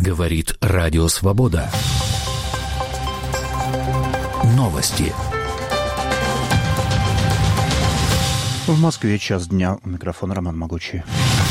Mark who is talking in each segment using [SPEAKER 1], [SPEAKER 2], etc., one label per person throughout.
[SPEAKER 1] Говорит Радио Свобода. Новости.
[SPEAKER 2] В Москве 1:00 дня. У микрофона Роман Могучий.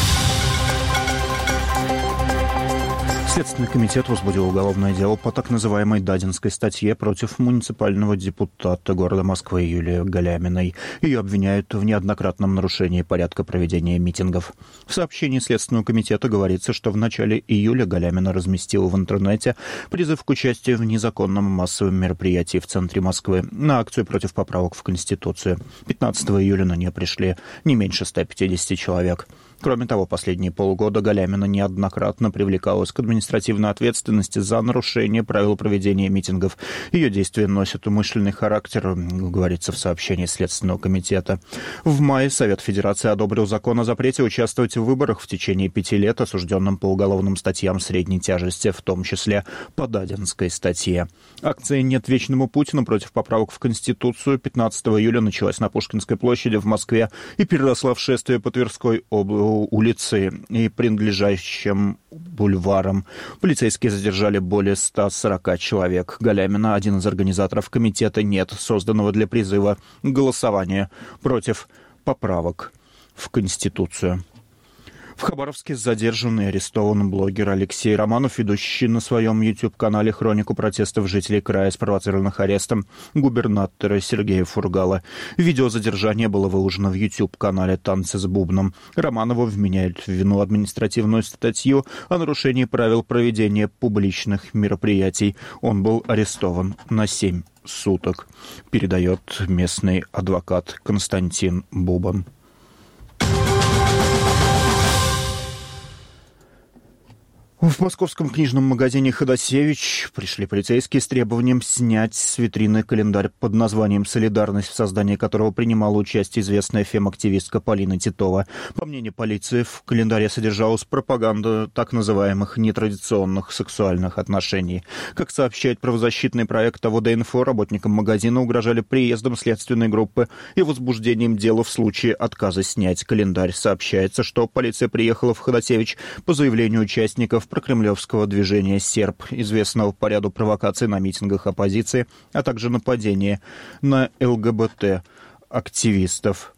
[SPEAKER 2] Следственный комитет возбудил уголовное дело по так называемой Дадинской статье против муниципального депутата города Москвы Юлии Галяминой. Ее обвиняют в неоднократном нарушении порядка проведения митингов. В сообщении Следственного комитета говорится, что в начале июля Галямина разместила в интернете призыв к участию в незаконном массовом мероприятии в центре Москвы на акцию против поправок в Конституцию. 15 июля на нее пришли не меньше 150 человек. Кроме того, последние полгода Галямина неоднократно привлекалась к административной ответственности за нарушение правил проведения митингов. Ее действия носят умышленный характер, говорится в сообщении Следственного комитета. В мае Совет Федерации одобрил закон о запрете участвовать в выборах в течение 5 лет осужденным по уголовным статьям средней тяжести, в том числе по Дадинской статье. Акция «Нет вечному Путину» против поправок в Конституцию 15 июля началась на Пушкинской площади в Москве и переросла в шествие по Тверской улице и принадлежащим бульварам. Полицейские задержали более 140 человек. Галямина — один из организаторов комитета «Нет», созданного для призыва голосования против поправок в Конституцию. В Хабаровске задержан и арестован блогер Алексей Романов, ведущий на своем YouTube-канале хронику протестов жителей края, спровоцированных арестом губернатора Сергея Фургала. Видео задержания было выложено в YouTube-канале «Танцы с бубном». Романову вменяют в вину административную статью о нарушении правил проведения публичных мероприятий. Он был арестован на 7 суток, передает местный адвокат Константин Бубан. В московском книжном магазине «Ходосевич» пришли полицейские с требованием снять с витрины календарь под названием «Солидарность», в создании которого принимала участие известная фем-активистка Полина Титова. По мнению полиции, в календаре содержалась пропаганда так называемых нетрадиционных сексуальных отношений. Как сообщает правозащитный проект АВД-Инфо, работникам магазина угрожали приездом следственной группы и возбуждением дела в случае отказа снять календарь. Сообщается, что полиция приехала в «Ходосевич» по заявлению участников прокремлевского движения «Серб», известного по ряду провокаций на митингах оппозиции, а также нападения на ЛГБТ-активистов.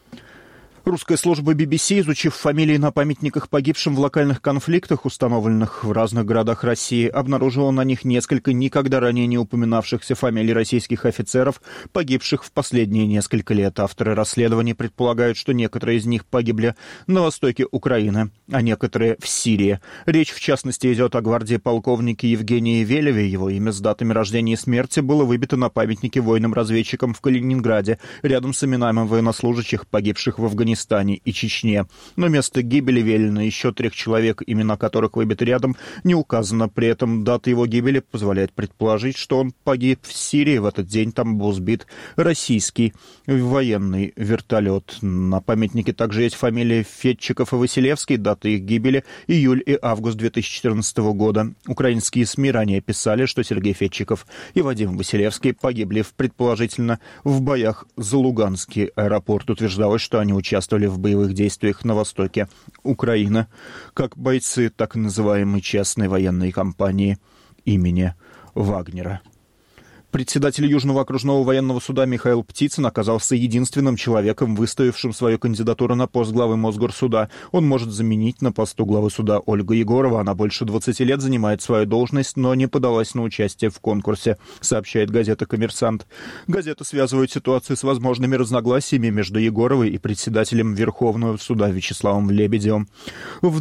[SPEAKER 2] Русская служба BBC, изучив фамилии на памятниках погибшим в локальных конфликтах, установленных в разных городах России, обнаружила на них несколько никогда ранее не упоминавшихся фамилий российских офицеров, погибших в последние несколько лет. Авторы расследований предполагают, что некоторые из них погибли на востоке Украины, а некоторые в Сирии. Речь, в частности, идет о гвардии полковнике Евгении Велеве. Его имя с датами рождения и смерти было выбито на памятнике воинам-разведчикам в Калининграде, рядом с именами военнослужащих, погибших в Афганистане и Чечне. Но место гибели Велина, еще 3 человек, имена которых выбиты рядом, не указано. При этом дата его гибели позволяет предположить, что он погиб в Сирии. В этот день там был сбит российский военный вертолет. На памятнике также есть фамилии Федчиков и Василевский, даты их гибели — июль и август 2014 года. Украинские СМИ ранее писали, что Сергей Федчиков и Вадим Василевский погибли предположительно в боях за Луганский аэропорт. Утверждалось, что они участвовали в боевых действиях на востоке Украины, как бойцы так называемой частной военной компании имени Вагнера. Председатель Южного окружного военного суда Михаил Птицын оказался единственным человеком, выставившим свою кандидатуру на пост главы Мосгорсуда. Он может заменить на посту главы суда Ольгу Егорову. Она больше 20 лет занимает свою должность, но не подалась на участие в конкурсе, сообщает газета «Коммерсант». Газета связывает ситуацию с возможными разногласиями между Егоровой и председателем Верховного суда Вячеславом Лебедевым. В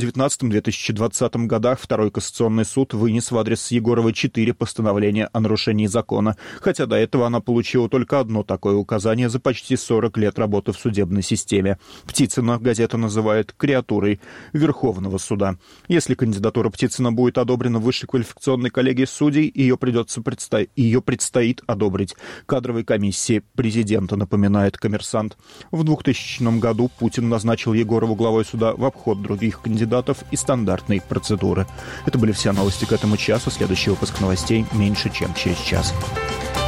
[SPEAKER 2] 2019-2020 годах Второй кассационный суд вынес в адрес Егоровой 4 постановления о нарушении закона, хотя до этого она получила только одно такое указание за почти 40 лет работы в судебной системе. Птицына газета называет креатурой Верховного суда. Если кандидатура Птицына будет одобрена Высшей квалификационной коллегией судей, ее предстоит одобрить кадровой комиссии президента, напоминает «Коммерсант». В 2000 году Путин назначил Егорову главой суда в обход других кандидатов и стандартной процедуры. Это были все новости к этому часу. Следующий выпуск новостей меньше, чем через час.